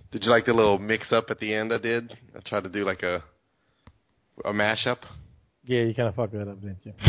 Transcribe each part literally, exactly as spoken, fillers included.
Did you like the little mix-up at the end I did? I tried to do like a a mashup. Yeah, you kind of fucked that up, didn't you?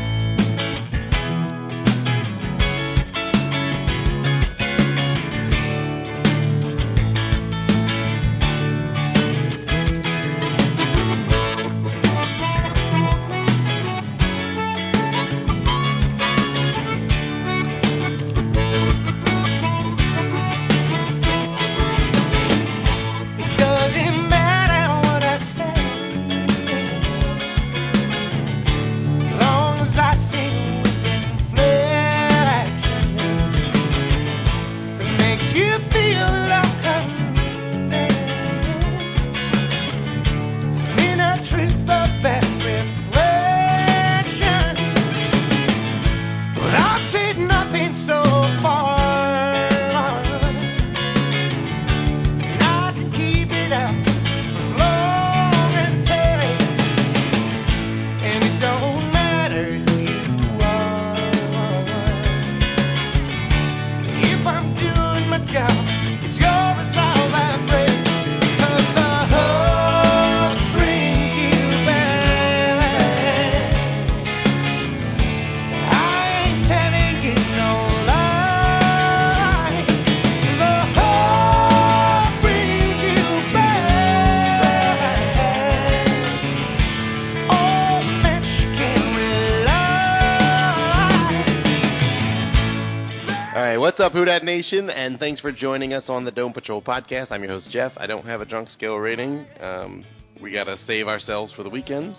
What's up, Who Dat Nation, and thanks for joining us on the Dome Patrol podcast. I'm your host, Jeff. I don't have a drunk scale rating. Um, we got to save ourselves for the weekends.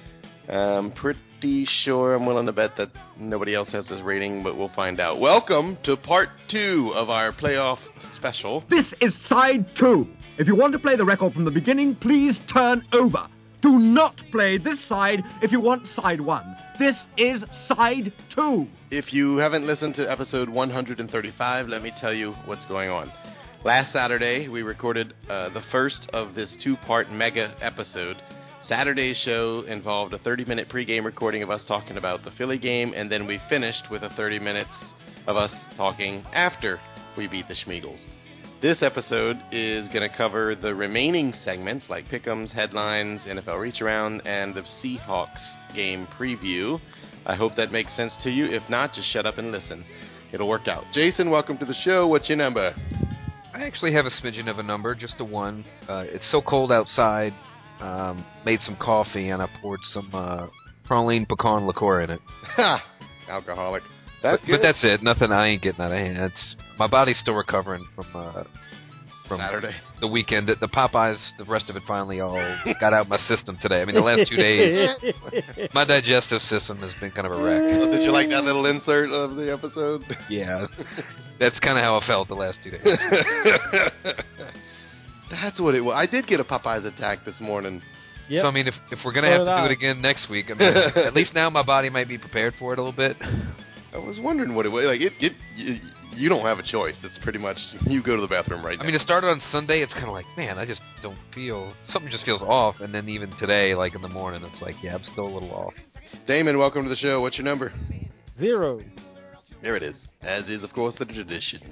I'm pretty sure, I'm willing to bet that nobody else has this rating, but we'll find out. Welcome to part two of our playoff special. This is side two. If you want to play the record from the beginning, please turn over. Do not play this side if you want side one. This is side two. If you haven't listened to episode one thirty-five, let me tell you what's going on. Last Saturday, we recorded uh, the first of this two-part mega episode. Saturday's show involved a thirty-minute pregame recording of us talking about the Philly game, and then we finished with a thirty minutes of us talking after we beat the Schmeagles. This episode is going to cover the remaining segments, like Pick'ems, Headlines, N F L Reach Around, and the Seahawks game preview. I hope that makes sense to you. If not, just shut up and listen. It'll work out. Jason, welcome to the show. What's your number? I actually have a smidgen of a number, just a one. Uh, it's so cold outside. Um, made some coffee, and I poured some uh, praline pecan liqueur in it. Ha! Alcoholic. That's but, good. But that's it. Nothing. I ain't getting out of hand. It's my body's still recovering from uh, from Saturday, the weekend. The, the Popeyes, the rest of it finally all got out my system today. I mean, the last two days, my digestive system has been kind of a wreck. Oh, did you like that little insert of the episode? Yeah, that's kind of how I felt the last two days. That's what it was. I did get a Popeyes attack this morning. Yep. So I mean, if if we're gonna so have to do it again next week, I mean, at least now my body might be prepared for it a little bit. I was wondering what it was. Like, it, it, you, you don't have a choice. It's pretty much, you go to the bathroom right now. I mean, it started on Sunday. It's kind of like, man, I just don't feel, something just feels off. And then even today, like in the morning, it's like, yeah, I'm still a little off. Damon, welcome to the show. What's your number? Zero. There it is. As is, of course, the tradition.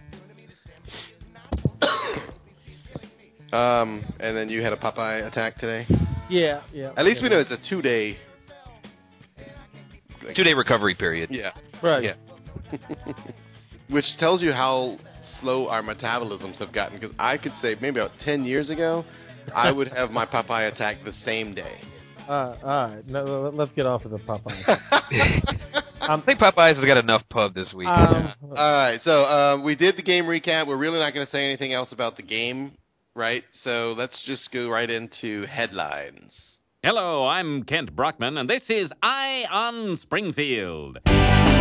um, and then you had a Popeye attack today? Yeah, yeah. At least yeah, we know it's a two-day... Like, two-day recovery period. Yeah. Right. Yeah. Which tells you how slow our metabolisms have gotten. Because I could say maybe about ten years ago, I would have my Popeye attack the same day. Uh, all right. No, let's get off of the Popeye. um, I think Popeyes has got enough pub this week. Um, yeah. All right. So uh, we did the game recap. We're really not going to say anything else about the game, right? So let's just go right into headlines. Hello, I'm Kent Brockman, and this is Eye on Springfield. We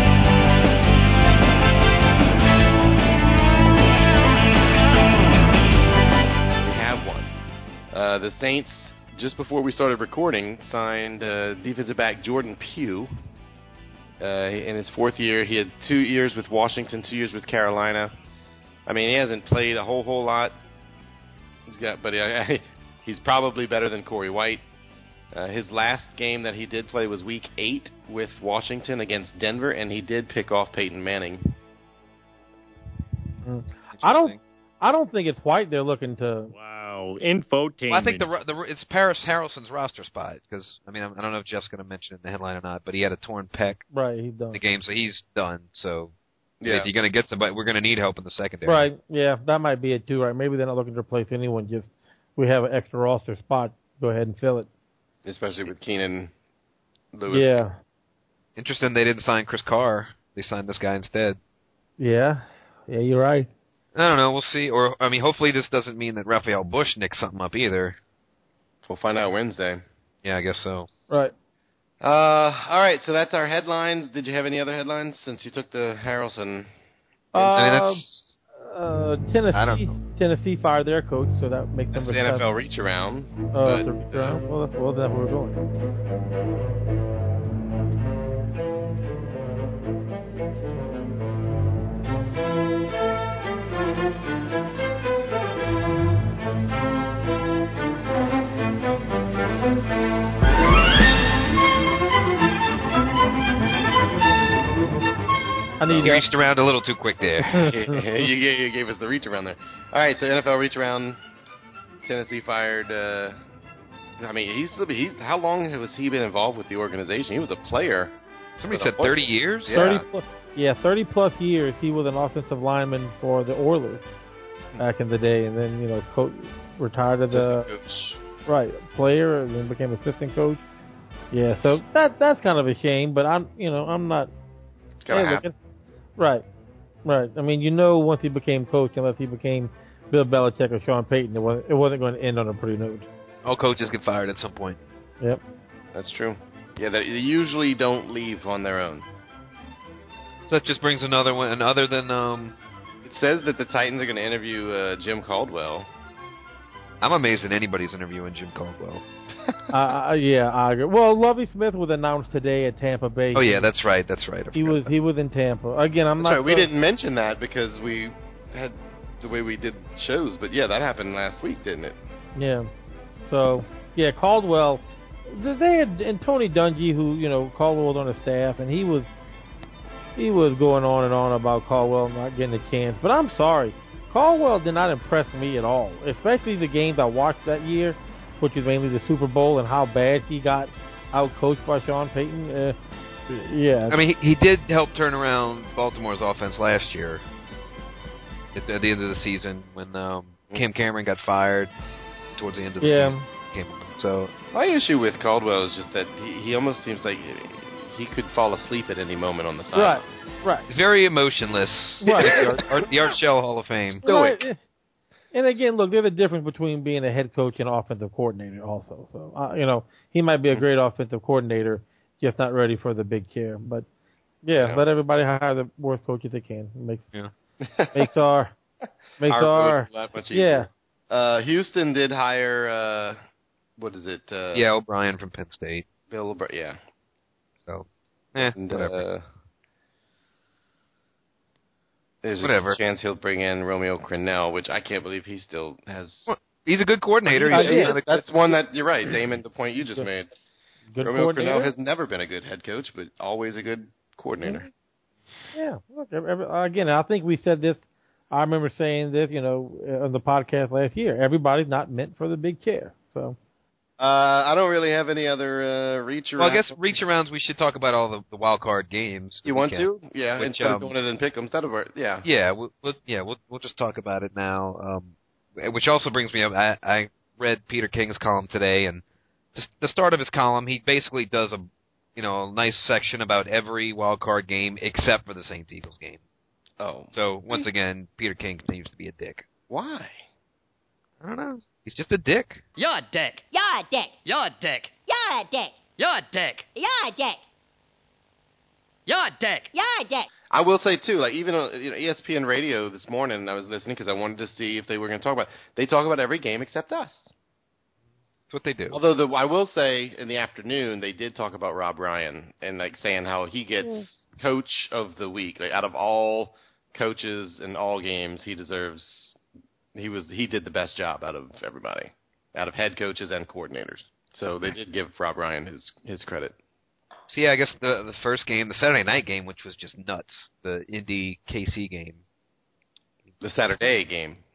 have one. Uh, the Saints, just before we started recording, signed uh, defensive back Jordan Pugh. Uh, in his fourth year, he had two years with Washington, two years with Carolina. I mean, he hasn't played a whole whole lot. He's got, but he, he's probably better than Corey White. Uh, his last game that he did play was week eight with Washington against Denver, and he did pick off Peyton Manning. Mm. I don't, I don't think it's White they're looking to. Wow, infotainment. Well, I think the, the it's Paris Harrelson's roster spot because I mean I don't know if Jeff's going to mention it in the headline or not, but he had a torn pec Right, he's done. in the game, so he's done. So Yeah. if you're going to get somebody, we're going to need help in the secondary. Right, yeah, that might be it too. Right, maybe they're not looking to replace anyone. Just we have an extra roster spot. Go ahead and fill it. Especially with Keenan Lewis. Yeah, Interesting they didn't sign Chris Carr. They signed this guy instead. yeah, yeah. You're right. I don't know. We'll see. Or I mean, hopefully this doesn't mean that Raphael Bush nicks something up either. We'll find out Wednesday. Yeah, I guess so. Right. Uh, all right, so that's our headlines. Did you have any other headlines since you took the Harrelson? I mean, Um, that's uh, I Tennessee. don't Tennessee fired their coach, so that makes them That's the N F L reach around. Uh, but, the reach around. Well, that's, well, that's where we're going. I need you uh, reached around a little too quick there. you, gave, you gave us the reach around there. All right, so N F L reach around. Tennessee fired. Uh, I mean, he's he. How long has he been involved with the organization? He was a player. Somebody For said the- thirty years. Yeah. thirty plus, yeah, thirty plus years. He was an offensive lineman for the Oilers back in the day, and then you know, coach retired as a Assistant coach. right player, and then became assistant coach. Yeah, so that that's kind of a shame, but I'm you know I'm not. It's gotta hey, happen. look, right, right. I mean, you know, once he became coach, unless he became Bill Belichick or Sean Payton, it wasn't it wasn't going to end on a pretty note. All coaches get fired at some point. Yep. That's true. Yeah, they they usually don't leave on their own. So that just brings another one. And other than, um, It says that the Titans are going to interview uh, Jim Caldwell. I'm amazed that anybody's interviewing Jim Caldwell. uh, uh, yeah, I agree. Well, Lovie Smith was announced today at Tampa Bay. Oh yeah, that's right. That's right. I He forgot was about he was in Tampa again. I'm That's not. right. We sure- didn't mention that because we had the way we did shows, but yeah, that happened last week, didn't it? Yeah. So yeah, Caldwell. th- They had and Tony Dungy, who you know Caldwell was on the staff, and he was he was going on and on about Caldwell not getting a chance. But I'm sorry, Caldwell did not impress me at all, especially the games I watched that year, which was mainly the Super Bowl and how bad he got out coached by Sean Payton. Uh, yeah. I mean, he, he did help turn around Baltimore's offense last year at the, at the end of the season when um, Cam Cameron got fired towards the end of the Yeah. season. Came, so My issue with Caldwell is just that he, he almost seems like he could fall asleep at any moment on the side. Right. Right. he's very emotionless. Right. the, Art, Art, the Art Shell Hall of Fame. Stoic. Right. And again, look, there's a difference between being a head coach and offensive coordinator also. So, uh, you know, he might be a great offensive coordinator, just not ready for the big chair. But, yeah, Yeah. let everybody hire the worst coaches they can. It makes, Yeah. makes our, makes Our our, road that much yeah. easier. Uh, Houston did hire, uh, what is it? Uh, Yeah, O'Brien from Penn State. Bill O'Brien. Yeah. So, eh, And, whatever. uh, there's Whatever. a chance he'll bring in Romeo Crennel, which I can't believe he still has. Well, he's a good coordinator. Uh, He's yeah. another- That's one that you're right, Damon. The point you just made. Good Romeo coordinator. Crennel has never been a good head coach, but always a good coordinator. Yeah. Look, every, every, again, I think we said this. I remember saying this, you know, on the podcast last year. Everybody's not meant for the big chair. So, Uh, I don't really have any other uh, reach around. Well, I guess reach arounds. We should talk about all the, the wild card games. that You we want can. to? Yeah, Which, instead um, of going in and pick them, instead of yeah. Yeah, we'll, we'll yeah we'll we'll just talk about it now. Um, which also brings me up. I, I read Peter King's column today, and just the start of his column, he basically does a you know a nice section about every wild card game except for the Saints Eagles game. Oh, So once again, Peter King continues to be a dick. why? I don't know. He's just a dick. You're a dick. You're a dick. You're a dick. You're a dick. You're a dick. You're a dick. You're a dick. You're a dick. I will say too, like even on you know, E S P N radio this morning, I was listening because I wanted to see if they were going to talk about. They talk about every game except us. That's what they do. Although the, I will say in the afternoon they did talk about Rob Ryan and like saying how he gets coach of the week. Like out of all coaches in all games, he deserves. He was he did the best job out of everybody, out of head coaches and coordinators. So they did give Rob Ryan his his credit. So yeah, I guess the the first game, the Saturday night game, which was just nuts, the Indy K C game. The Saturday game.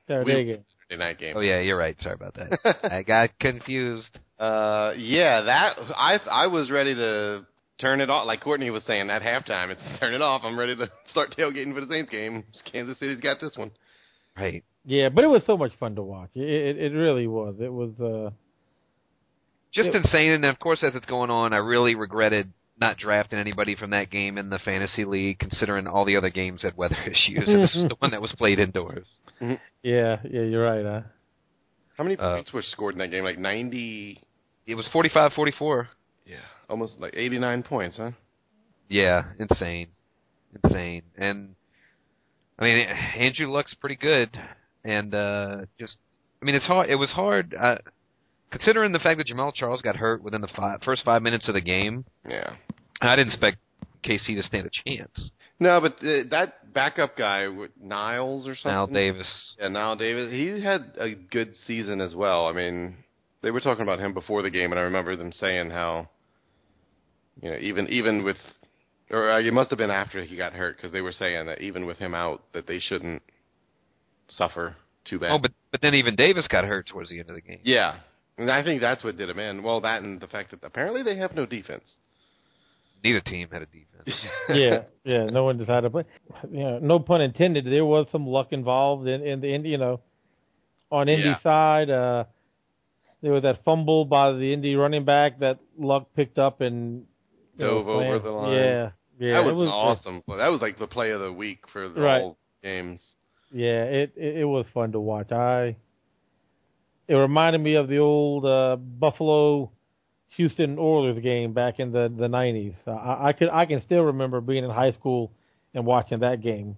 Saturday We- game. Saturday night game. Oh yeah, you're right. Sorry about that. I got confused. Uh, yeah, that I I was ready to turn it off. Like Courtney was saying at halftime, it's turn it off. I'm ready to start tailgating for the Saints game. Kansas City's got this one. Right. Yeah, but it was so much fun to watch. It it, it really was. It was. Uh, Just it, insane. And of course, as it's going on, I really regretted not drafting anybody from that game in the fantasy league, considering all the other games had weather issues, and this is the one that was played indoors. yeah, yeah, you're right. Huh? How many Uh, points were scored in that game? Like ninety. It was forty-five forty-four. Yeah, almost like eighty-nine points, huh? Yeah, insane, insane. And I mean, Andrew Luck's pretty good, and uh, just I mean, it's hard. It was hard uh, considering the fact that Jamal Charles got hurt within the five, first five minutes of the game. Yeah. I didn't expect K C to stand a chance. No, but uh, that backup guy, what, Niles or something. Al Davis. Yeah, Niles Davis. He had a good season as well. I mean, they were talking about him before the game, and I remember them saying how, you know, even even with, or uh, it must have been after he got hurt, because they were saying that even with him out, that they shouldn't suffer too bad. Oh, but but then even Davis got hurt towards the end of the game. Yeah, and I think that's what did him in. Well, that and the fact that apparently they have no defense. Neither team had a defense. yeah, yeah. No one decided to play. You know, no pun intended. There was some luck involved in, in the Indy, you know, on Indy Yeah. side. Uh, there was that fumble by the Indy running back that Luck picked up and you know, Dove over slammed. the line. Yeah, yeah. that was, it was an awesome play. That was like the play of the week for the Right. whole games. Yeah, it, it it was fun to watch. I it reminded me of the old uh, Buffalo Houston Oilers game back in the the nineties. I, I could I can still remember being in high school and watching that game.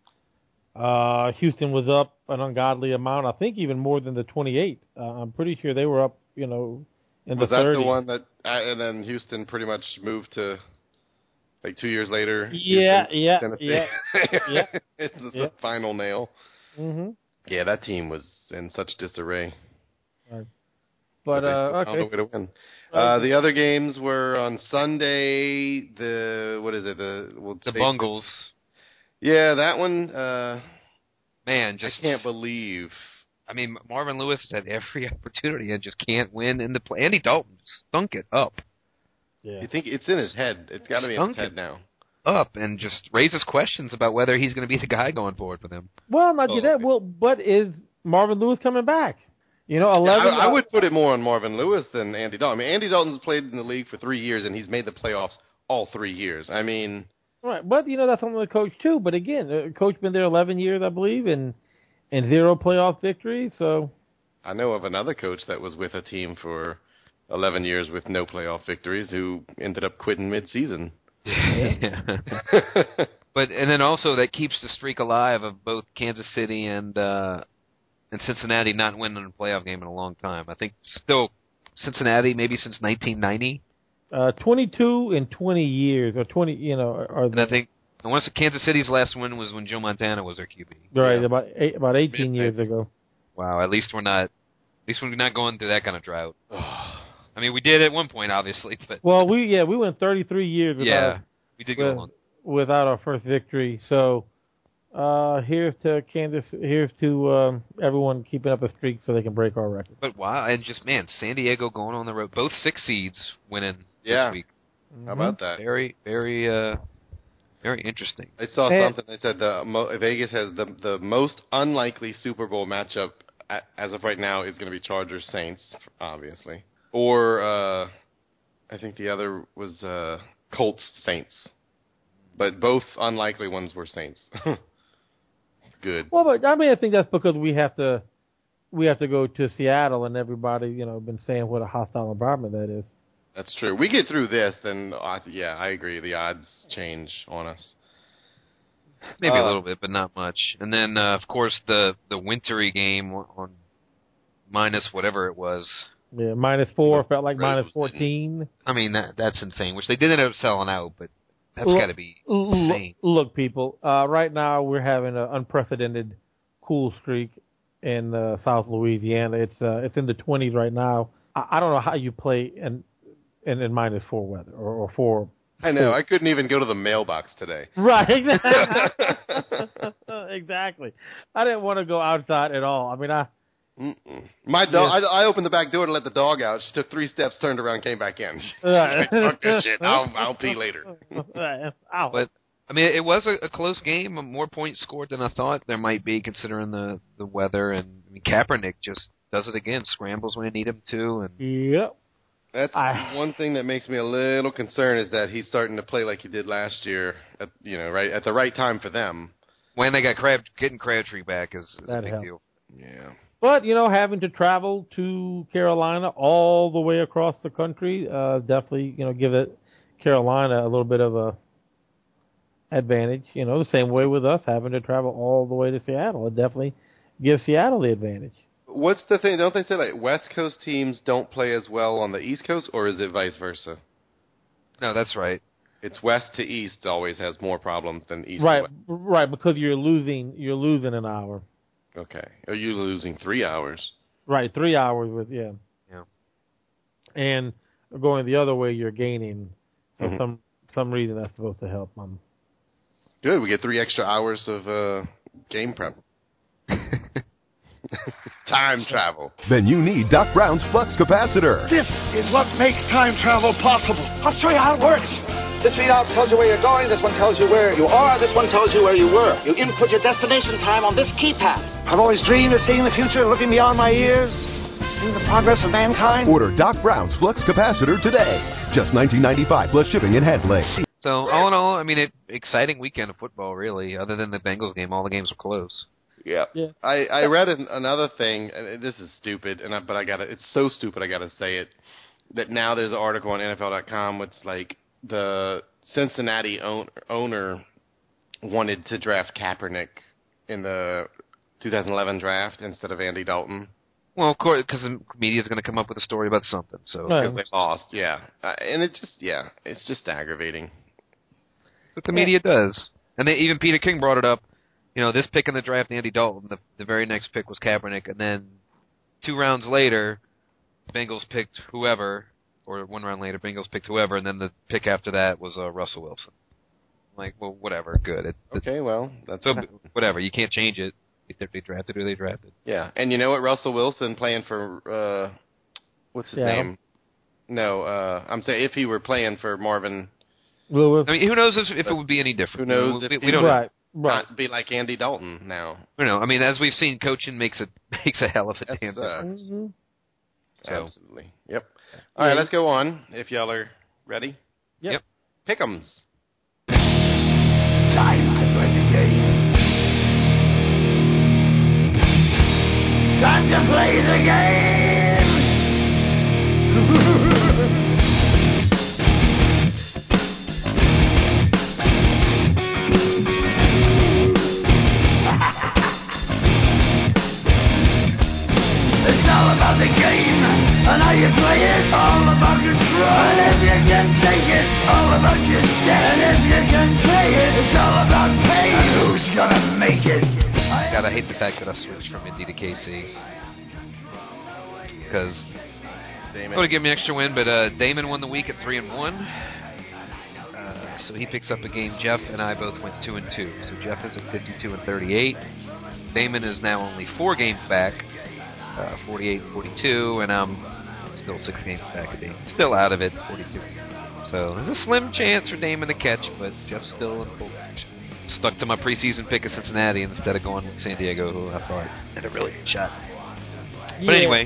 Uh, Houston was up an ungodly amount. I think even more than the twenty-eight. Uh, I'm pretty sure they were up. You know, in Was the that thirties. the one that, uh, and then Houston pretty much moved to, like two years later? Yeah, Houston, yeah, Tennessee. yeah, yeah. It's just Yeah. the final nail. Mm-hmm. Yeah, that team was in such disarray. But they uh, still found okay. a way to win. Right. Uh, the other games were on Sunday. The what is it? The we'll The say- Bungles, Yeah, that one. Uh, man, I just can't believe. I mean, Marvin Lewis had every opportunity and just can't win in the play. Andy Dalton stunk it up, Yeah. You think it's in his head? It's got to be in his Stunk head it. now. up, and just raises questions about whether he's going to be the guy going forward for them. Well, not Oh, just that. okay. Well, but is Marvin Lewis coming back? You know, eleven. I, I would put it more on Marvin Lewis than Andy Dalton. I mean, Andy Dalton's played in the league for three years, and he's made the playoffs all three years. I mean, Right, but you know that's something the coach too. But again, the coach been there eleven years, I believe, and and zero playoff victories. So I know of another coach that was with a team for eleven years with no playoff victories who ended up quitting mid-season. Yeah. But and then also that keeps the streak alive of both Kansas City and uh, and Cincinnati not winning a playoff game in a long time. I think still Cincinnati maybe since nineteen ninety. uh, twenty-two in twenty years, or twenty, you know, are, are And I think I want to say Kansas City's last win was when Joe Montana was their Q B. right yeah. about eight, about eighteen years Mid- ago. Wow, at least we're not at least we're not going through that kind of drought. I mean, we did at one point, obviously, but Well, we yeah we went thirty-three years without yeah, we did go with- long. without our first victory. So uh, here's to Kansas. Here's to um, everyone keeping up a streak so they can break our record. But wow, and just man, San Diego going on the road, both six seeds winning Yeah. this week. How about that? Very, very, uh, very interesting. I saw Hey. something that said the mo- Vegas has the the most unlikely Super Bowl matchup a- as of right now is going to be Chargers Saints, obviously, or uh, I think the other was uh, Colts Saints, but both unlikely ones were Saints. Good. Well, but I mean, I think that's because we have to we have to go to Seattle, and everybody, you know, been saying what a hostile environment that is. That's true. We get through this, then uh, yeah, I agree. The odds change on us. Maybe Uh, a little bit, but not much. And then, uh, of course, the the wintry game on minus whatever it was. Yeah, minus four The felt like minus Rose fourteen. I mean, that that's insane. Which they did end up selling out, but that's Look- got to be Look, insane. look, people. Uh, right now, we're having an unprecedented cool streak in uh, South Louisiana. It's uh, it's in the twenties right now. I, I don't know how you play in in, in minus four weather or, or four I know. I couldn't even go to the mailbox today. Right. Exactly. I didn't want to go outside at all. I mean, I. Mm-mm. My dog. I, I opened the back door to let the dog out. She took three steps, turned around, came back in. She's Right. like, fuck this shit. I'll, I'll pee later. Ow. But I mean, it was a, a close game. More points scored than I thought there might be, considering the, the weather. And I mean, Kaepernick just does it again. Scrambles when you need him to. And Yep. That's I- one thing that makes me a little concerned is that he's starting to play like he did last year. At, you know, right at the right time for them. when they got Crab, getting Crabtree back is, is a That big helps. deal. Yeah. But, you know, having to travel to Carolina all the way across the country, uh, definitely, you know, give it Carolina a little bit of a advantage. You know, the same way with us having to travel all the way to Seattle. It definitely gives Seattle the advantage. What's the thing? Don't they say like West Coast teams don't play as well on the East Coast, or is it vice versa? No, that's right. It's West to East always has more problems than East Right, to West. right, because you're losing, you're losing an hour. Okay. Are you losing three hours? Right, three hours with, yeah. Yeah. And going the other way, you're gaining. So Mhm. some some reason that's supposed to help them. Good. We get three extra hours of uh, game prep. Time travel. Then you need Doc Brown's Flux Capacitor. This is what makes time travel possible. I'll show you how it works. This readout tells you where you're going. This one tells you where you are. This one tells you where you were. You input your destination time on this keypad. I've always dreamed of seeing the future, looking beyond my years, seeing the progress of mankind. Order Doc Brown's Flux Capacitor today. Just nineteen ninety-five plus shipping and handling. So all in all, I mean, it exciting weekend of football, really. Other than the Bengals game, all the games were close. Yeah. Yeah. I, I read an, another thing, and this is stupid, and I, but I got to it's so stupid I got to say it, that now there's an article on N F L dot com which like the Cincinnati own, owner wanted to draft Kaepernick in the two thousand eleven draft instead of Andy Dalton. Well, of course, because the media's going to come up with a story about something. So Right. Because they lost, yeah. Uh, and it just, yeah, it's just aggravating. But the media does. And they, even Peter King brought it up. You know, this pick in the draft, Andy Dalton, the, the very next pick was Kaepernick, and then two rounds later, Bengals picked whoever, or one round later, Bengals picked whoever, and then the pick after that was uh, Russell Wilson. Like, well, whatever, good. It, Okay, well, that's... So, whatever, you can't change it. If they drafted who they drafted. Yeah, and you know what? Russell Wilson playing for, uh, what's his Seattle. name? No, uh, I'm saying if he were playing for Marvin, Lewis. I mean, who knows if, if it would be any different? Who knows We, if we, he we don't right, right. not be like Andy Dalton now. You know, I mean, as we've seen, coaching makes a makes a hell of a That damn sucks. difference. Mm-hmm. So- Absolutely. Yep. All right, let's go on. If y'all are ready. Yep. Pick'ems. Time to play the game. Time to play the game. It's all about the game and how you play it. All about control. And if you can take it, it's all about your debt. And if you can pay it, it's all about pay. And who's gonna make it? God, I hate the fact that I switched from Indy to K C. Because I would have given me an extra win, but uh, Damon won the week at three and one. Uh, so he picks up a game. Jeff and I both went two and two. So Jeff is at fifty-two and thirty-eight. Damon is now only four games back, uh, forty-eight and forty-two, and I'm still six games back of Damon. Still out of it, forty-two. So there's a slim chance for Damon to catch, but Jeff's still in full action. Stuck to my preseason pick of Cincinnati instead of going with San Diego, who I thought had a really good shot. But anyway,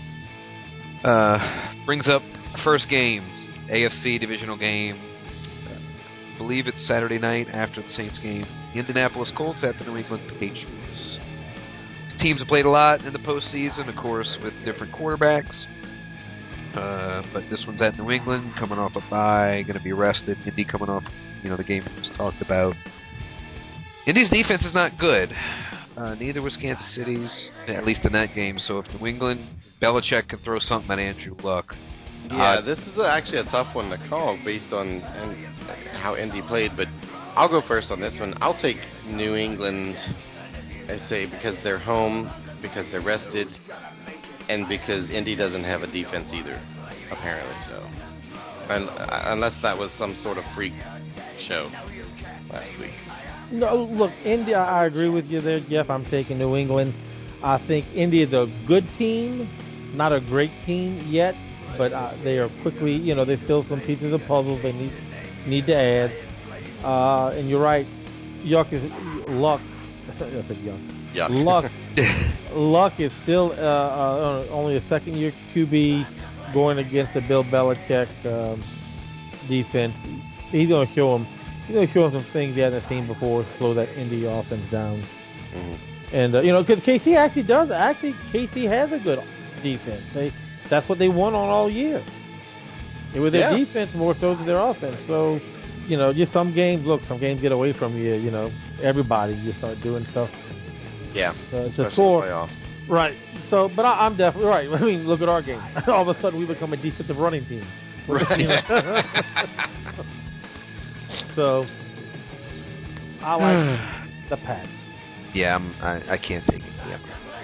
uh, brings up first game, A F C divisional game. I believe it's Saturday night after the Saints game. The Indianapolis Colts at the New England Patriots. These teams have played a lot in the postseason, of course, with different quarterbacks. Uh, but this one's at New England, coming off a bye, going to be rested. Indy coming off, you know, the game we just talked about. Indy's defense is not good. Uh, neither was Kansas City's, at least in that game. So if New England, Belichick can throw something at Andrew Luck. Yeah, Uh, this is actually a tough one to call based on and how Indy played, but I'll go first on this one. I'll take New England, I say, because they're home, because they're rested, and because Indy doesn't have a defense either, apparently. So And, uh, unless that was some sort of freak show last week. No, look, India, I agree with you there, Jeff. I'm taking New England. I think India's a good team, not a great team yet, but uh, they are quickly, you know, there's still some pieces of puzzles they need need to add. Uh, and you're right, Yuck is luck. I said yuck. Yuck. Luck, luck is still uh, uh, only a second-year Q B going against the Bill Belichick um, defense. He's going to show him. He's going to show him some things he hasn't seen before. Slow that Indy offense down. Mm-hmm. And uh, you know, because K C actually does. Actually, K C has a good defense. They that's what they won on all year. It was their Yeah. defense more so than their offense. So, you know, just some games. Look, some games get away from you. You know, everybody you start doing stuff. Yeah, Uh, especially to score, the playoffs. right? So, but I, I'm definitely right. I mean, look at our game. All of a sudden, we become a defensive running team. Right. You know? So, I like the Pats. Yeah, I'm, I I can't take it. Yeah.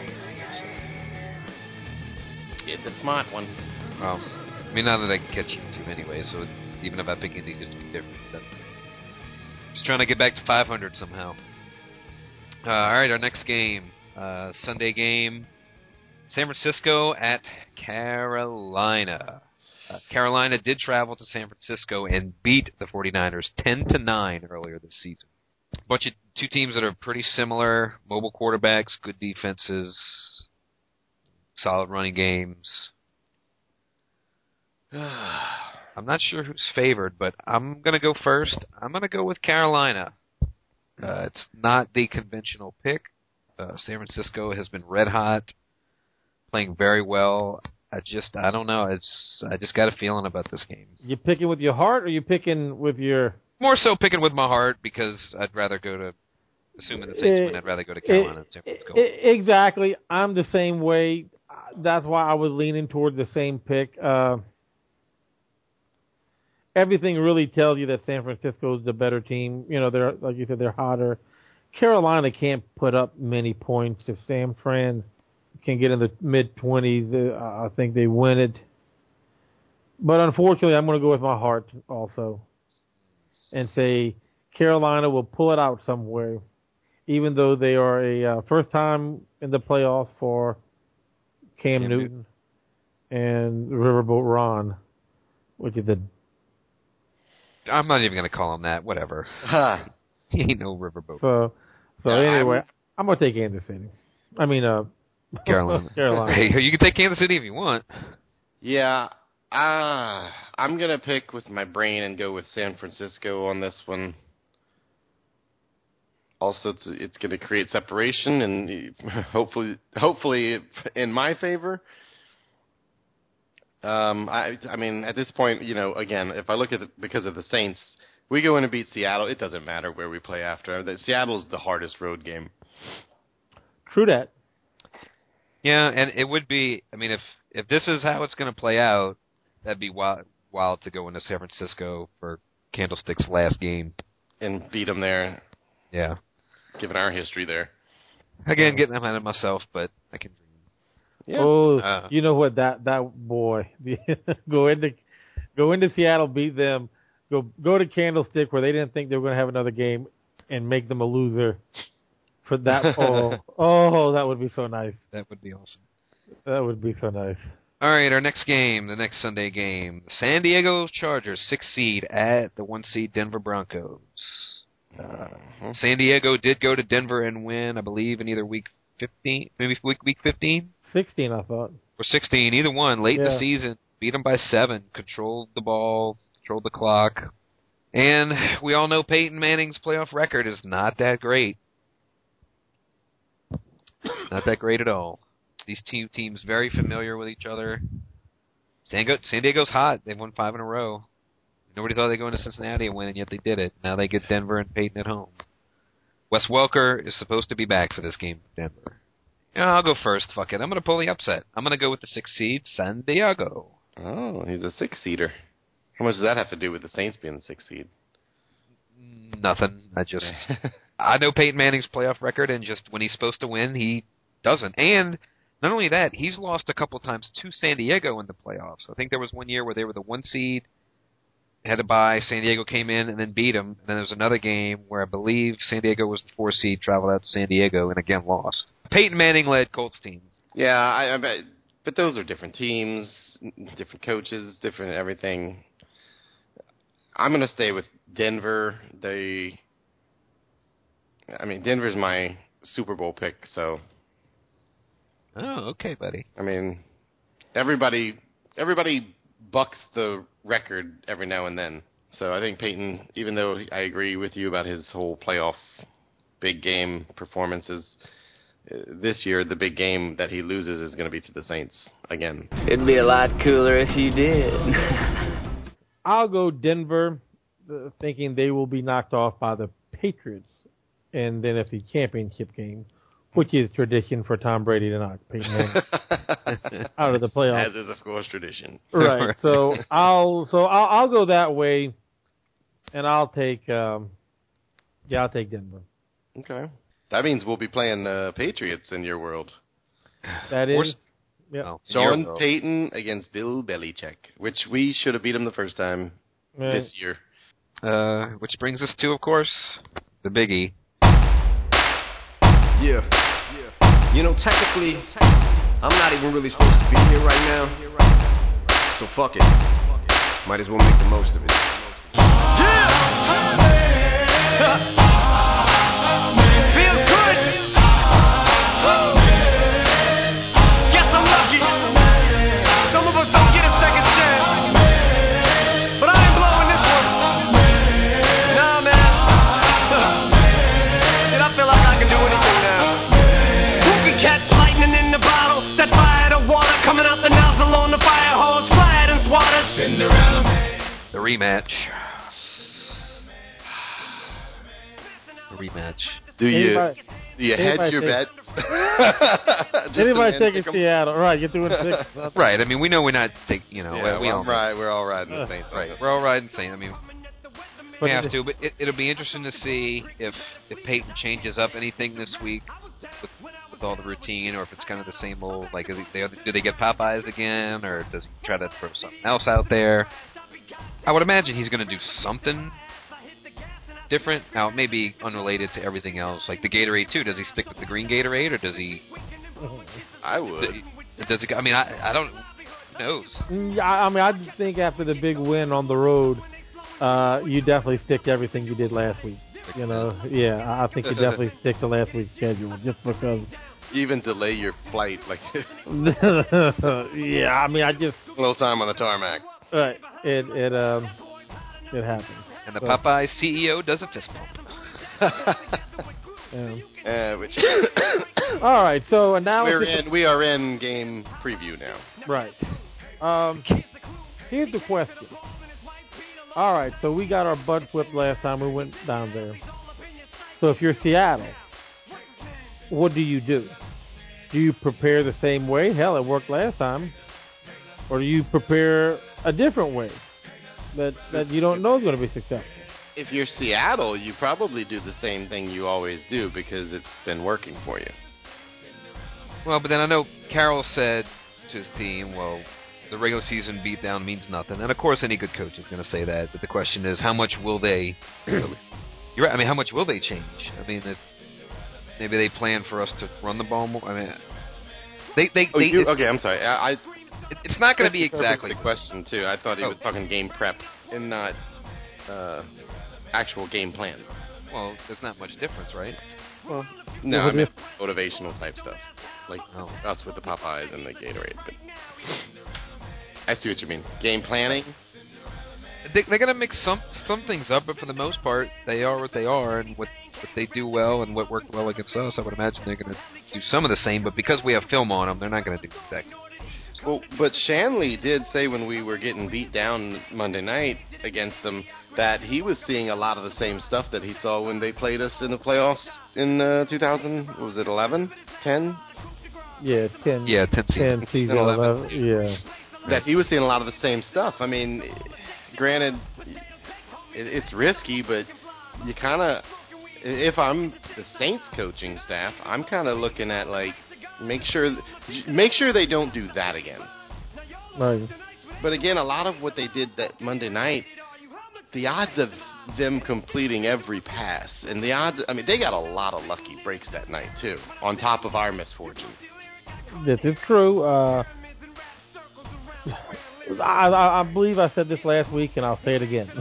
It's a smart one. Well, I mean, now that I can catch you two anyway, so even if I pick Indy, just be different. But just trying to get back to five hundred somehow. Uh, all right, our next game, uh, Sunday game, San Francisco at Carolina. Uh, Carolina did travel to San Francisco and beat the 49ers ten to nine earlier this season. Bunch of two teams that are pretty similar, mobile quarterbacks, good defenses, solid running games. I'm not sure who's favored, but I'm going to go first. I'm going to go with Carolina. Uh, it's not the conventional pick. Uh, San Francisco has been red hot, playing very well. I just, I don't know. It's, I just got a feeling about this game. You picking with your heart, or you picking with your? More so picking with my heart because I'd rather go to, assuming the Saints Uh, win, I'd rather go to Carolina uh, than San Francisco. uh, Exactly. I'm the same way. That's why I was leaning toward the same pick. Uh, everything really tells you that San Francisco is the better team. You know, they're like you said, they're hotter. Carolina can't put up many points. If San Fran can get in the mid twenties, uh, I think they win it. But unfortunately, I'm going to go with my heart also and say Carolina will pull it out somewhere, even though they are a uh, first time in the playoffs for Cam, Cam Newton, and Riverboat Ron, which is the I'm not even going to call him that. Whatever. Huh. He ain't no riverboat. so. So Yeah, anyway, I'm- I'm going to take Kansas City. I mean, uh, Carolina. Carolina. Hey, you can take Kansas City if you want. Yeah, uh, I'm going to pick with my brain and go with San Francisco on this one. Also, it's, it's going to create separation and hopefully, hopefully in my favor. Um, I, I mean, at this point, you know, again, if I look at it because of the Saints, we go in and beat Seattle. It doesn't matter where we play after. Seattle's the hardest road game. True that. Yeah, and it would be. I mean, if if this is how it's going to play out, that'd be wild, wild to go into San Francisco for Candlestick's last game And beat them there, Yeah. given our history there. Again, getting ahead of myself, but I can dream. Yeah. Oh, Uh, you know what? That that boy, go into go into Seattle, beat them, go go to Candlestick where they didn't think they were going to have another game, and make them a loser. For that, oh, oh, that would be so nice. That would be awesome. That would be so nice. All right, our next game, the next Sunday game, San Diego Chargers, six seed at the one seed Denver Broncos. Uh, San Diego did go to Denver and win, I believe, in either week fifteen, maybe week week fifteen Sixteen, I thought. or sixteen, either one. Late in Yeah. the season, beat them by seven, controlled the ball, controlled the clock, and we all know Peyton Manning's playoff record is not that great. Not that great at all. These two teams very familiar with each other. San, Go- San Diego's hot. They've won five in a row. Nobody thought they'd go into Cincinnati and win, and yet they did it. Now they get Denver and Peyton at home. Wes Welker is supposed to be back for this game for Denver. Yeah, I'll go first. Fuck it. I'm going to pull the upset. I'm going to go with the sixth seed, San Diego. Oh, he's a six-seeder. How much does that have to do with the Saints being the sixth seed? Nothing. I just... I know Peyton Manning's playoff record, and just when he's supposed to win, he doesn't. And not only that, he's lost a couple times to San Diego in the playoffs. I think there was one year where they were the one seed, had a bye. San Diego came in and then beat them. And then there was another game where I believe San Diego was the four seed, traveled out to San Diego, and again lost. Peyton Manning-led Colts team. Yeah, I, I bet, but those are different teams, different coaches, different everything. I'm going to stay with Denver. They, I mean, Denver's my Super Bowl pick, so. Oh, okay, buddy. I mean, everybody, everybody bucks the record every now and then. So I think Peyton, even though I agree with you about his whole playoff big game performances, uh, this year the big game that he loses is going to be to the Saints again. It'd be a lot cooler if you did. I'll go Denver, uh, thinking they will be knocked off by the Patriots in the N F C Championship game, which is tradition for Tom Brady to knock Peyton Manning out of the playoffs. As is, of course, tradition. Right. So I'll so I'll, I'll go that way, and I'll take um, yeah I'll take Denver. Okay. That means we'll be playing uh, Patriots in your world. That is. Yeah. Oh, Sean your- Payton against Bill Belichick, which we should have beat him the first time Right. this year. Uh, which brings us to, of course, the biggie. Yeah. Yeah. You know, technically, I'm not even really supposed to be here right now. So fuck it. Might as well make the most of it. Yeah! Feels good! Guess I'm lucky. Some of us don't get a second chance. But I ain't blowing this one. Nah, man. Shit, I feel like I can do anything now. Who can catch lightning in the bottle? Set fire to water coming out the nozzle on the fire hose. Fly it and swatter. Cinderella man. The rematch. The rematch. Do you Anybody- do you hedge anybody your take- bets? Just to Anybody win, taking pick 'em? Seattle? Right, you're doing six. Right, I mean, we know we're not taking, you know, Yeah, we we're, all all right, we're all riding the Saints. on Right, this we're all one. riding Saints. I mean, But we have it- to, but it, it'll be interesting to see if if Peyton changes up anything this week with, with all the routine, or if it's kind of the same old. Like, is he, they, do they get Popeyes again, or does he try to throw something else out there? I would imagine he's going to do something different. Now, it may be unrelated to everything else. Like the Gatorade too. Does he stick with the green Gatorade, or does he? I would. Does he? I mean, I I don't. Who knows? Yeah, I I mean, I just think after the big win on the road, uh, you definitely stick to everything you did last week. You know, yeah, I I think you definitely stick to last week's schedule just because. Even delay your flight, like Yeah, I mean, I just a little time on the tarmac. right. It it um it happens. And the So, Popeye C E O does a fist bump. yeah. Uh, which All right, so now we're it's just in. We are in game preview now. a- right. Um, here's the question. All right, so we got our butt whipped last time we went down there. So if you're Seattle, what do you do? Do you prepare the same way? Hell, it worked last time. Or do you prepare a different way that that you don't know is going to be successful? If you're Seattle, you probably do the same thing you always do because it's been working for you. Well, but then I know Carroll said to his team, well, the regular season beatdown means nothing. And of course, any good coach is going to say that. But the question is, how much will they? You're right. I mean, how much will they change? I mean, it's, maybe they plan for us to run the ball more. I mean, they they, Oh, they you, it- okay, I'm sorry. I, I it- it's not going to be exactly. the question too. I thought he Oh. was talking game prep and not uh, actual game plan. Well, there's not much difference, right? Well, no, I meant motivational type stuff, like Oh. us with the Popeyes and the Gatorade. But I see what you mean. Game planning. They, they're going to mix some some things up, but for the most part, they are what they are, and what, what they do well and what worked well against us, I would imagine they're going to do some of the same, but because we have film on them, they're not going to do exactly. Well, but Shanley did say when we were getting beat down Monday night against them that he was seeing a lot of the same stuff that he saw when they played us in the playoffs in uh, two thousand. What was it, eleven? ten? Yeah, ten. Yeah, ten season. ten season eleven. eleven. Yeah. That he was seeing a lot of the same stuff. I mean, granted, it, it's risky, but you kind of, if I'm the Saints coaching staff, I'm kind of looking at like, make sure, make sure they don't do that again. Right. But again, a lot of what they did that Monday night, the odds of them completing every pass, and the odds, I mean, they got a lot of lucky breaks that night, too, on top of our misfortune. This is true. Uh, I, I, I believe I said this last week, and I'll say it again.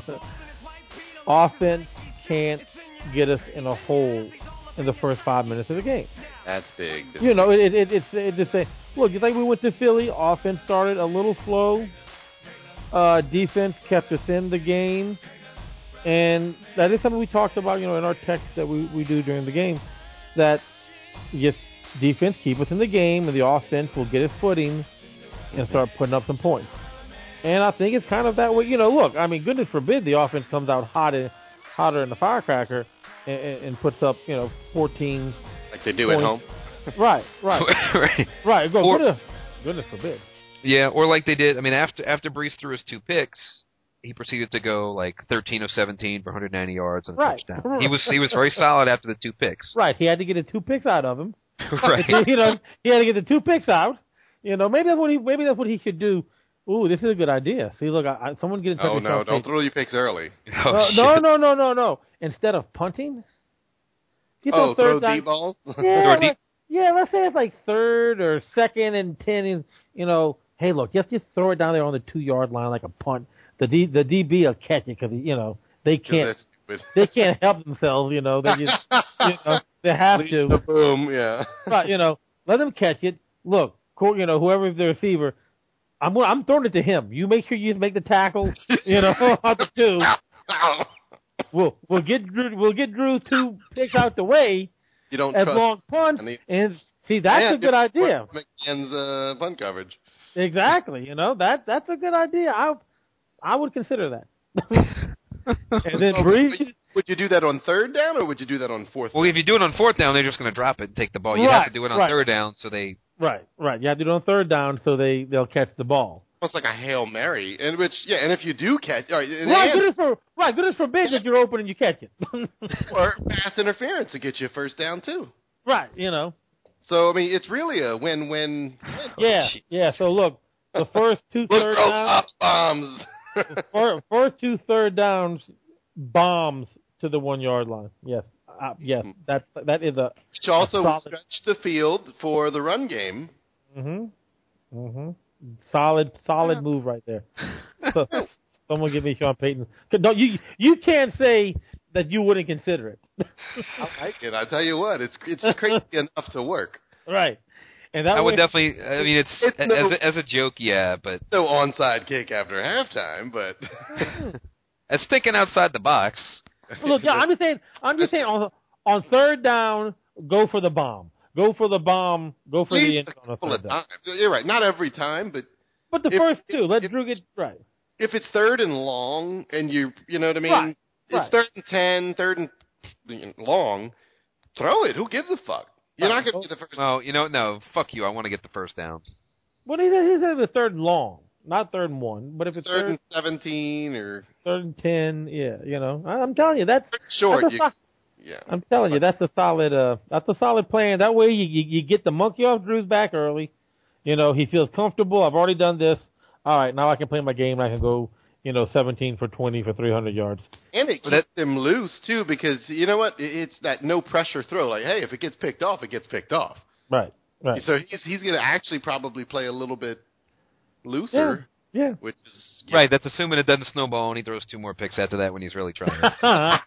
Offense can't get us in a hole in the first five minutes of the game. That's big. That's you know, big. it, it, it's it just say, look, you think we went to Philly, offense started a little slow, uh, defense kept us in the game, and that is something we talked about, you know, in our text that we, we do during the game, that yes, defense keep us in the game, and the offense will get its footing and start putting up some points. And I think it's kind of that way. You know, look, I mean, goodness forbid the offense comes out hot and, hotter in the firecracker and, and puts up, you know, fourteen like they do points. at home. Right, right, right. right. Go, or, goodness, goodness forbid. Yeah, or like they did. I mean, after after Brees threw his two picks, he proceeded to go like thirteen of seventeen for one hundred ninety yards and a right. touchdown. He was he was very solid after the two picks. Right. He had to get the two picks out of him. Right. You know, he had to get the two picks out. You know, maybe that's what he maybe that's what he should do. Ooh, this is a good idea. See, look, I, I, someone get in touch Oh with no! Sean Don't Payton. throw your picks early. Oh, no, shit. no, no, no, no, no. Instead of punting, get oh, those third throw down. deep balls. Yeah, Throw like, deep. yeah. Let's say it's like third or second and ten. And, you know, hey, look, just just throw it down there on the two yard line like a punt. The D, the D B will catch it because you know they can't they can't help themselves. You know, they just you know they have Leave to. the boom, yeah. Right, you know, let them catch it. Look, you know, whoever's the receiver, I'm I'm throwing it to him. You make sure you make the tackle. You know, out the two. We'll we'll get Drew we'll get Drew two picks out the way. You don't as trust long punts any, and see that's yeah, a good idea. McMahon's uh, punt coverage. Exactly, you know that that's a good idea. I I would consider that. And then oh, Brees. Would you do that on third down, or would you do that on fourth? Well, down? if you do it on fourth down, they're just going to drop it and take the ball. You Right, have to do it on right. third down, so they. Right, right. You have to do it on third down so they they'll catch the ball. It's like a Hail Mary, and which yeah, and if you do catch, all right, and, Right, and, good as for right, good as for big that you're open and you catch it. or pass interference to get you a first down too. Right, you know. So I mean, it's really a win-win. Yeah, yeah. So look, the first two third downs, bombs. first, first two third downs, bombs to the one yard line. Yes, uh, yes. That that is a. Which also a solid, stretched the field for the run game. Mhm. Mhm. Solid, solid move right there. So, someone give me Sean Payton. Don't you? You can't say that you wouldn't consider it. I like it. I tell you what, it's it's crazy enough to work. Right. And that I way, would definitely. I mean, it's, it's as no, a, as a joke, yeah, but no onside kick after halftime, but it's thinking outside the box. Look, yeah, I'm just saying. I'm just saying on on third down, go for the bomb. Go for the bomb. Go for the end on a third down. You're right. Not every time, but but the if, first two. if, Let if, Drew get right. If it's third and long, and you you know what I mean, right. it's right. third and ten, third and long. Throw it. Who gives a fuck? You're right. not going to get the first. No, you know, no. Fuck you. I want to get the first down. Well, he said he said the third and long, not third and one. But if it's third, third and seventeen or third and ten, yeah, you know, I, I'm telling you that's short. That's you, so- yeah, I'm telling you that's a solid. Uh, that's a solid plan. That way you, you you get the monkey off Drew's back early. You know, he feels comfortable. I've already done this. All right, now I can play my game. I can go, you know, seventeen for twenty for three hundred yards. And it keeps that, them loose too, because you know what? It's that no pressure throw. Like, hey, if it gets picked off, it gets picked off. Right. Right. So he's he's going to actually probably play a little bit looser. Yeah. yeah. Which is yeah. Right. That's assuming it doesn't snowball and he throws two more picks after that when he's really trying. wow.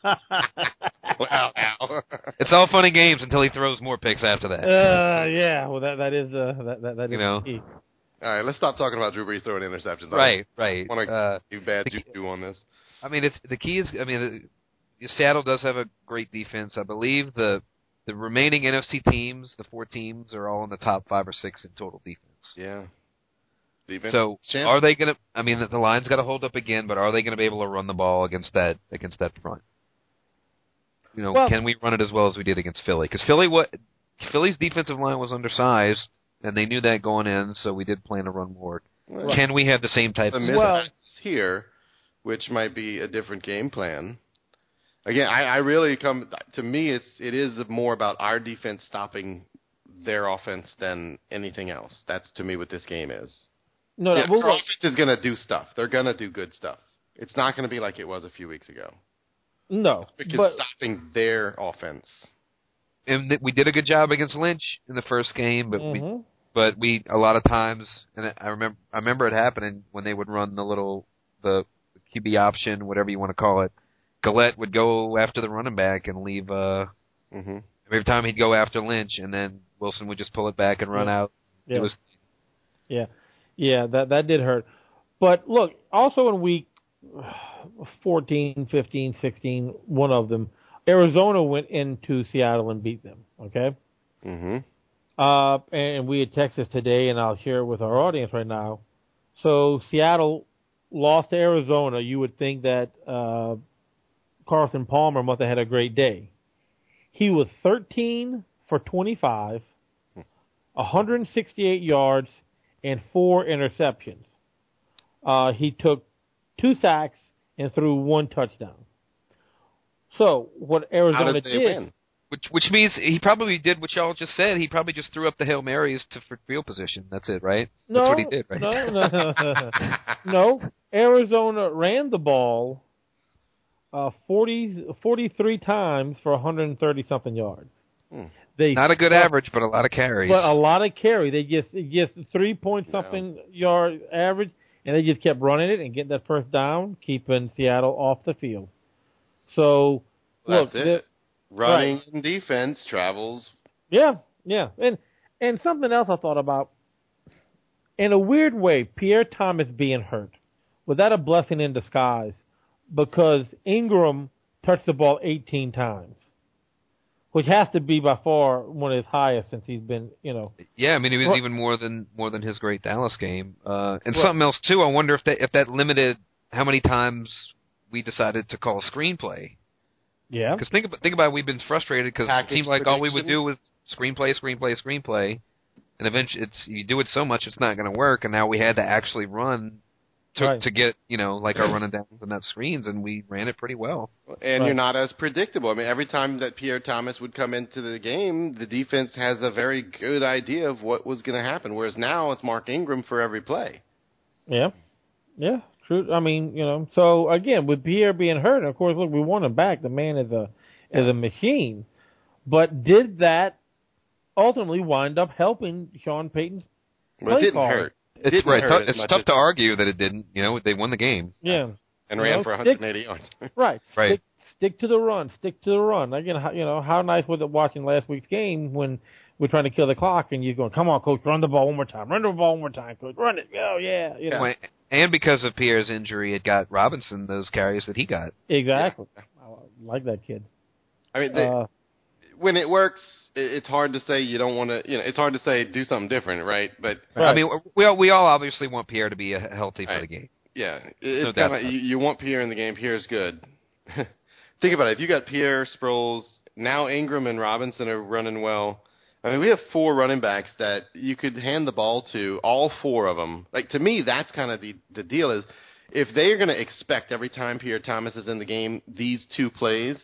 wow. It's all fun and games until he throws more picks after that. Uh, yeah. Well, that that is uh that that, that you is know. key. All right, let's stop talking about Drew Brees throwing interceptions. I right. Right. Want to uh, do bad the, juju on this? I mean, it's the key is. I mean, the, Seattle does have a great defense. I believe the. The remaining N F C teams, the four teams, are all in the top five or six in total defense. Yeah. Defense so champ. are they going to? I mean, the, the line's got to hold up again, but are they going to be able to run the ball against that against that front? You know, well, can we run it as well as we did against Philly? Because Philly, what Philly's defensive line was undersized, and they knew that going in, so we did plan to run more. Well, can we have the same type of well, here, which might be a different game plan? Again, I, I really come to me. It's it is more about our defense stopping their offense than anything else. That's to me what this game is. No, no, yeah, we'll, their offense is going to do stuff. They're going to do good stuff. It's not going to be like it was a few weeks ago. No, because but stopping their offense. And th- we did a good job against Lynch in the first game, but mm-hmm. we but we a lot of times, and I remember I remember it happening when they would run the little the Q B option, whatever you want to call it. Gillette would go after the running back and leave. Uh, mm-hmm. Every time he'd go after Lynch, and then Wilson would just pull it back and run yeah. out. Yeah. It was, yeah, yeah, that that did hurt. But look, also in week fourteen, fifteen, sixteen, one of them, Arizona went into Seattle and beat them. Okay. Mm-hmm. Uh, and we had Texas today, and I'll share it with our audience right now. So Seattle lost to Arizona. You would think that uh, Carson Palmer must have had a great day. He was thirteen for twenty-five, one hundred sixty-eight yards, and four interceptions. Uh, he took two sacks and threw one touchdown. So what Arizona How did they did, win? which which means he probably did what y'all just said. He probably just threw up the Hail Marys to for field position. That's it, right? no, That's what he did, right? no, no, no. Arizona ran the ball uh, forty, forty-three times for one hundred thirty something yards. Hmm. They Not a good uh, average, but a lot of carries. But a lot of carry. They just just three point something no. yard average, and they just kept running it and getting that first down, keeping Seattle off the field. So well, look, that's it. The, running right. and defense travels. Yeah, yeah, and and something else I thought about. In a weird way, Pierre Thomas being hurt, was that a blessing in disguise? Because Ingram touched the ball eighteen times. Which has to be by far one of his highest since he's been, you know. Yeah, I mean, he was well, even more than more than his great Dallas game. Uh, and well, something else too. I wonder if that if that limited how many times we decided to call a screenplay. Yeah. Because think about think about it, we've been frustrated because it seemed like all we would do was screenplay, screenplay, screenplay, and eventually it's you do it so much it's not going to work. And now we had to actually run. To, right. to get, you know, like our running downs and that screens, and we ran it pretty well. And right. you're not as predictable. I mean, every time that Pierre Thomas would come into the game, the defense has a very good idea of what was going to happen, whereas now it's Mark Ingram for every play. Yeah. Yeah, true. I mean, you know, so again, with Pierre being hurt, and of course, look, we want him back. The man is a yeah. is a machine. But did that ultimately wind up helping Sean Payton's well, play it didn't call? hurt. It's Didn't right. hurt It's tough to argue that it didn't. You know, they won the game. Yeah, and you ran know, for stick, one hundred eighty yards. right, right. Stick, stick to the run. Stick to the run. Again, how, you know, how nice was it watching last week's game when we're trying to kill the clock and you're going, "Come on, coach, run the ball one more time. Run the ball one more time, coach. Run it. Oh yeah." You know. And because of Pierre's injury, it got Robinson those carries that he got. Exactly. Yeah. I like that kid. I mean, they, uh, when it works. It's hard to say you don't want to, you know, it's hard to say do something different, right? But right. I mean, we all, we all obviously want Pierre to be healthy for right. the game. Yeah. It's no kind of, you, you want Pierre in the game. Pierre's good. Think about it. If you got Pierre, Sproles, now Ingram and Robinson are running well. I mean, we have four running backs that you could hand the ball to, all four of them. Like, to me, that's kind of the, the deal is if they're going to expect every time Pierre Thomas is in the game these two plays,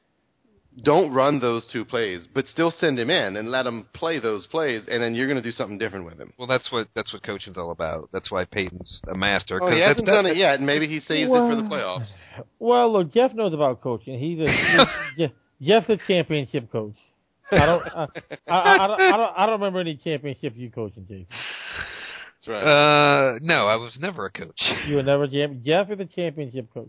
don't run those two plays, but still send him in and let him play those plays, and then you're going to do something different with him. Well, that's what that's what coaching's all about. That's why Peyton's a master. Oh, he hasn't done it yet, and maybe he saves well, it for the playoffs. Well, look, Jeff knows about coaching. He's a he's, Jeff's a championship coach. I don't, I, I, I, don't, I don't, I don't remember any championships you coaching, Jason. That's right. Uh, no, I was never a coach. You were never champ. Jeff is a championship coach.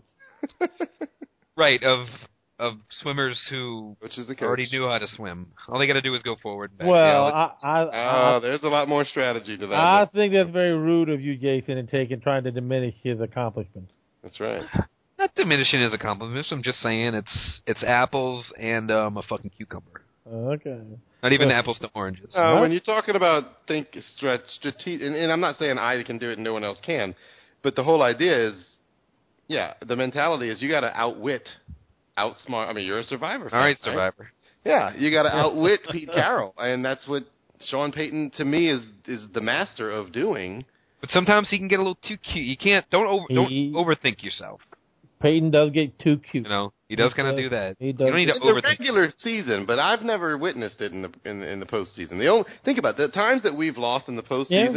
Right of. Of swimmers who Which is the already knew how to swim. All they got to do is go forward. And back. Well, yeah, I, I, oh, I, there's a lot more strategy to that. I but. think that's very rude of you, Jason, in taking trying to diminish his accomplishments. That's right. Not diminishing his accomplishments. I'm just saying it's it's apples and um, a fucking cucumber. Okay. Not even apples to oranges. Uh, when you're talking about think stretch, strategic, and, and I'm not saying I can do it and no one else can, but the whole idea is, yeah, the mentality is you got to outwit. Outsmart. I mean, you're a survivor. All right, fan, survivor. Right? Yeah, you got to outwit Pete Carroll, and that's what Sean Payton, to me, is is the master of doing. But sometimes he can get a little too cute. You can't don't over he, don't overthink yourself. Payton does get too cute. You know, he does kind of do that. He does. You don't need to it's overthink. It's a regular season, but I've never witnessed it in the in the, in the postseason. The only think about it, the times that we've lost in the postseason. Yeah.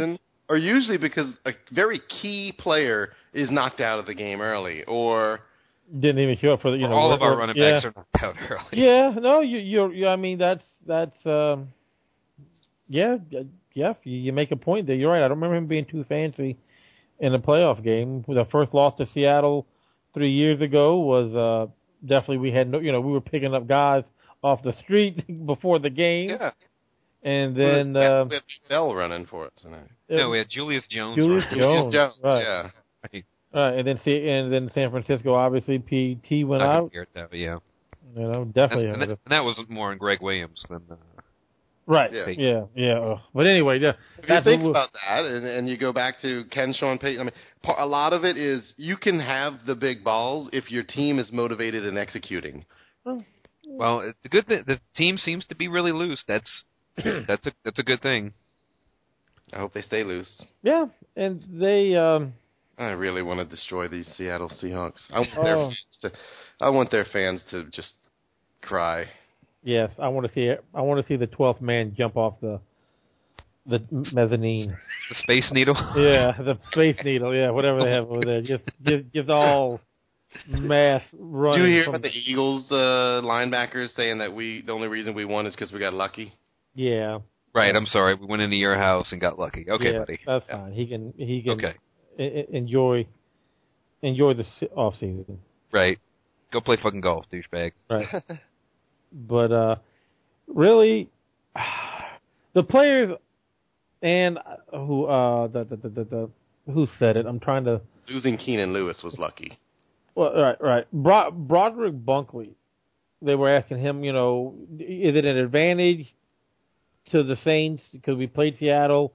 are usually because a very key player is knocked out of the game early, or didn't even show up for the, you know, all what, of our what, running yeah. backs are knocked out early. Yeah, no, you, you're, you, I mean, that's, that's, um, yeah, Jeff, you, you make a point there. You're right. I don't remember him being too fancy in a playoff game. The first loss to Seattle three years ago was uh, definitely we had no, you know, we were picking up guys off the street before the game. yeah, And then we had, uh, we had Bell running for us tonight. No, we had Julius Jones. Julius running. Jones, Jones, right? yeah. Right, and then see, and then San Francisco, obviously, P T went I out. heard that, but yeah. You know, definitely. And, and, that, and that was more in Greg Williams than. Uh, right. Yeah. Yeah. Yeah. Uh, but anyway, yeah, If that's you think what about that, and, and you go back to Ken Sean Payton, I mean, par- a lot of it is you can have the big balls if your team is motivated and executing. well, the good thing, the team seems to be really loose. That's that's a that's a good thing. I hope they stay loose. Yeah, and they. Um, I really want to destroy these Seattle Seahawks. I want their Oh. fans to, I want their fans to just cry. Yes, I want to see it. I want to see the twelfth man jump off the the mezzanine. The Space Needle. Yeah, the Space Needle. Yeah, whatever they have over there. Just, just, just all mass running. Did you hear from, about the Eagles uh, linebackers saying that we the only reason we won is because we got lucky? Yeah. Right. I'm sorry. We went into your house and got lucky. Okay, yeah, buddy. That's fine. He can. He can. Okay. I- I- enjoy. Enjoy the se- off season. Right. Go play fucking golf, douchebag. Right. But uh, really, the players and who uh the the, the the the who said it? I'm trying to. Losing Keenan Lewis was lucky. Well, right, right. Bro- Broderick Bunkley. They were asking him, you know, is it an advantage to the Saints because we played Seattle,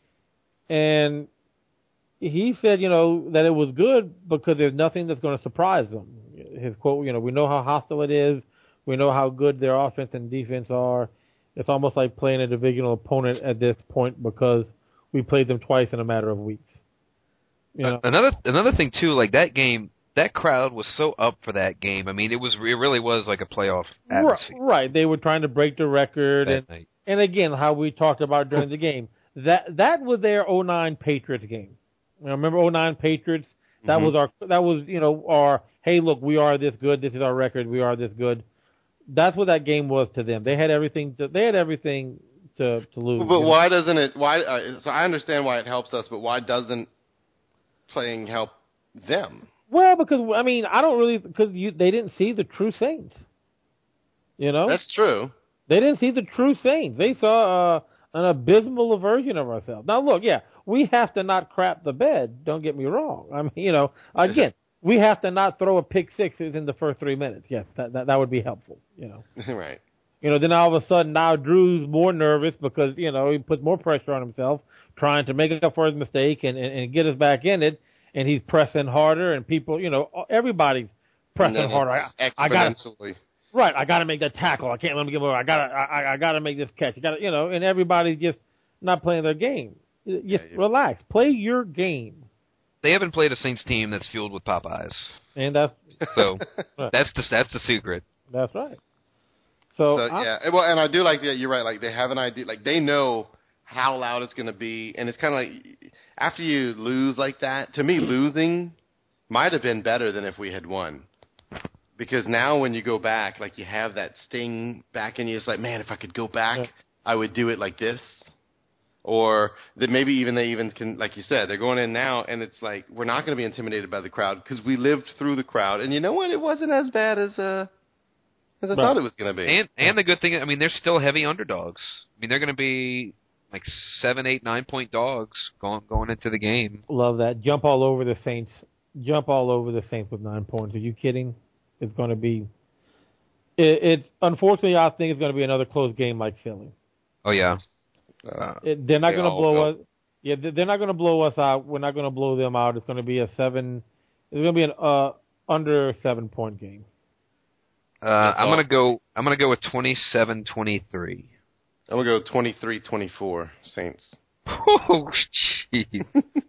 and he said, you know, that it was good because there's nothing that's going to surprise them. His quote, you know, we know how hostile it is. We know how good their offense and defense are. It's almost like playing a divisional opponent at this point because we played them twice in a matter of weeks. You know? Uh, another another thing too, like that game, that crowd was so up for that game. I mean, it was it really was like a playoff atmosphere. Right, right. They were trying to break the record, that and night. and again, how we talked about during the game. That that was their oh nine Patriots game. You know, remember oh nine Patriots? That Mhm. was our that was you know our hey look, we are this good. This is our record. We are this good. That's what that game was to them. They had everything. To, they had everything to to lose. But you know? why doesn't it? Why? Uh, so I understand why it helps us, but why doesn't playing help them? Well, because I mean, I don't really because you they didn't see the true Saints. You know, That's true. they didn't see the true Saints. They saw uh, an abysmal version of ourselves. Now, look, yeah, we have to not crap the bed. Don't get me wrong. I mean, you know, again, we have to not throw a pick six in the first three minutes. Yes, that that, that would be helpful. You know, Right. you know. Then all of a sudden, now Drew's more nervous because you know he puts more pressure on himself, trying to make up for his mistake and, and, and get us back in it. And he's pressing harder, and people, you know, everybody's pressing And then harder. I, it's I got exponentially. right. I got to make that tackle. I can't let him get over. I got to. I, I got to make this catch. You got to, you know, and everybody's just not playing their game. Just Yeah, you- relax. Play your game. They haven't played a Saints team that's fueled with Popeyes, And that's so Right. that's the that's the secret. that's right. So, So I- yeah, well, and I do like that. You're right. Like they have an idea. Like they know how loud it's going to be, and it's kind of like after you lose like that. To me, losing might have been better than if we had won, because now when you go back, like you have that sting back in you. It's like, man, if I could go back, Yeah. I would do it like this. Or that maybe even they even can, like you said, they're going in now, and it's like we're not going to be intimidated by the crowd because we lived through the crowd, and you know what? It wasn't as bad as uh as I Right. thought it was going to be. And and the good thing, I mean, they're still heavy underdogs. I mean, they're going to be like seven, eight, nine point dogs going going into the game. love that. Jump all over the Saints. Jump all over the Saints with nine points. Are you kidding? It's going to be. It, it's unfortunately, I think it's going to be another close game like Philly. Oh yeah, Uh, It, they're not They going to all blow will. us. Yeah, they- they're not going to blow us out. We're not going to blow them out. It's going to be a seven. It's going to be an uh, under seven point game. uh, I'm all. gonna go. I'm gonna go with twenty-seven twenty-three. I'm going to go twenty-three twenty-four Saints. Oh jeez.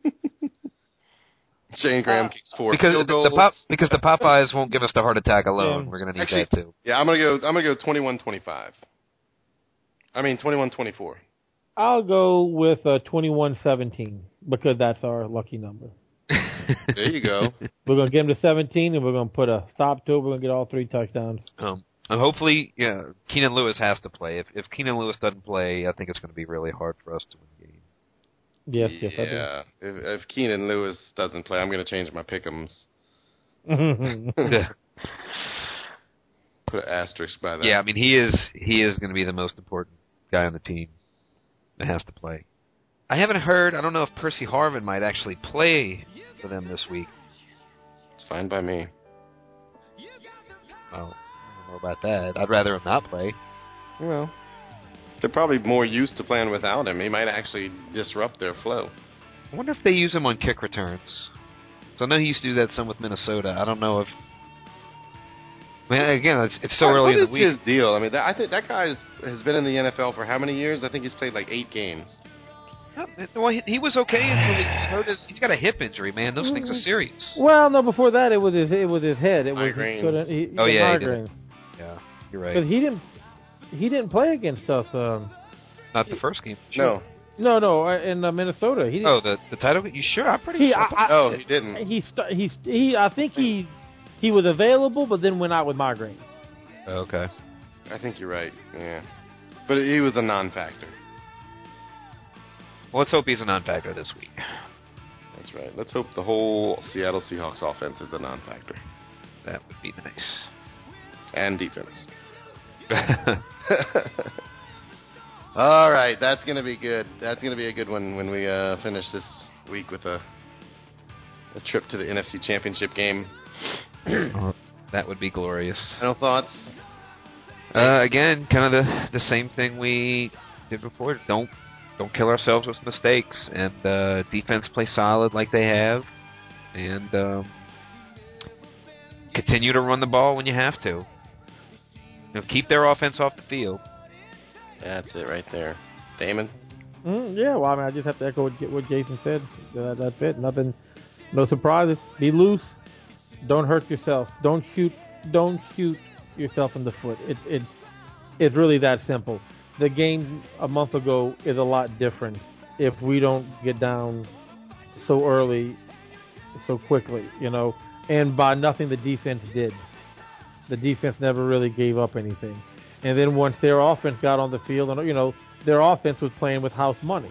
Shane Graham Uh, kicks four Because field the, goals. the pop because the Popeyes won't give us the heart attack alone. Yeah. We're gonna need Actually, that too. Yeah, I'm going to go I'm going to go twenty-one twenty-five. I mean twenty-one twenty-four. I'll go with uh, twenty-one seventeen. because that's our lucky number. There you go. We're going to get him to seventeen, and we're going to put a stop to it. We're going to get all three touchdowns. Um, and hopefully, yeah, Keenan Lewis has to play. If if Keenan Lewis doesn't play, I think it's going to be really hard for us to win the game. Yes, yes, I Yeah. If, if Keenan Lewis doesn't play, I'm going to change my pick'ems. do. Put an asterisk by that. Yeah, I mean he is he is going to be the most important guy on the team that has to play. I haven't heard. I don't know if Percy Harvin might actually play for them this week. It's fine by me. Oh, I don't know about that. I'd rather him not play. Well, they're probably more used to playing without him. He might actually disrupt their flow. I wonder if they use him on kick returns. So I know he used to do that some with Minnesota. I don't know if. I mean, again, it's, it's so what, early what in the week. What is his deal? I mean, that, I think that guy is, has been in the N F L for how many years? I think he's played like eight games. Well, he, he was okay until he hurt his. He's got a hip injury, man. Those things are serious. Well, no, before that it was his it was his head. It was Migraines. he, he, Oh yeah, migraines. he did. Yeah, you're right. Because he didn't he didn't play against us. Um, Not the first game. Sure. No. no, no, uh, in uh, Minnesota. He didn't, Oh, the the title. You sure? I'm pretty he, sure. I, I, Oh, he didn't. He st- he he. I think he he was available, but then went out with migraines. Okay. I think you're right. Yeah, but he was a non-factor. Well, let's hope he's a non-factor this week. That's right. Let's hope the whole Seattle Seahawks offense is a non-factor. That would be nice. And defense. All right, that's going to be good. That's going to be a good one when we uh, finish this week with a, a trip to the N F C Championship game. Oh, that would be glorious. Final thoughts? Uh, again, kind of the the same thing we did before. Don't don't kill ourselves with mistakes, and uh, defense play solid like they have, and um, continue to run the ball when you have to. You know, keep their offense off the field. That's it right there. Damon? Mm, yeah, well, I mean, I just have to echo what, what Jason said. Uh, that's it. Nothing, no surprises. Be loose. Don't hurt yourself. Don't shoot. Don't shoot yourself in the foot. It, it, it's really that simple. The game a month ago is a lot different if we don't get down so early, so quickly, you know, and by nothing the defense did. The defense never really gave up anything. And then once their offense got on the field, and you know, their offense was playing with house money.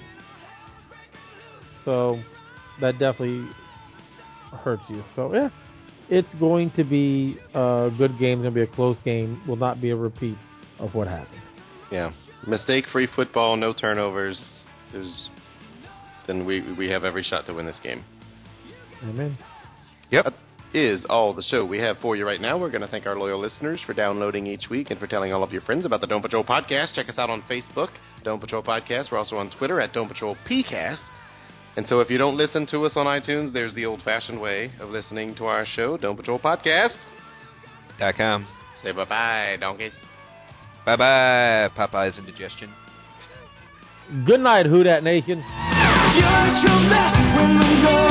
So that definitely hurts you. So, yeah, it's going to be a good game. It's going to be a close game. Will not be a repeat of what happened. Yeah. Mistake-free football, no turnovers. There's, then we we have every shot to win this game. Amen. Yep. That is all the show we have for you right now. We're going to thank our loyal listeners for downloading each week and for telling all of your friends about the Dome Patrol Podcast. Check us out on Facebook, Dome Patrol Podcast. We're also on Twitter at Dome Patrol PCast. And so if you don't listen to us on iTunes, there's the old-fashioned way of listening to our show, Dome Patrol Podcast. Dot com. Say bye-bye, donkeys. Bye-bye, Popeye's indigestion. Good night, Who Dat Nation. You're at your best when the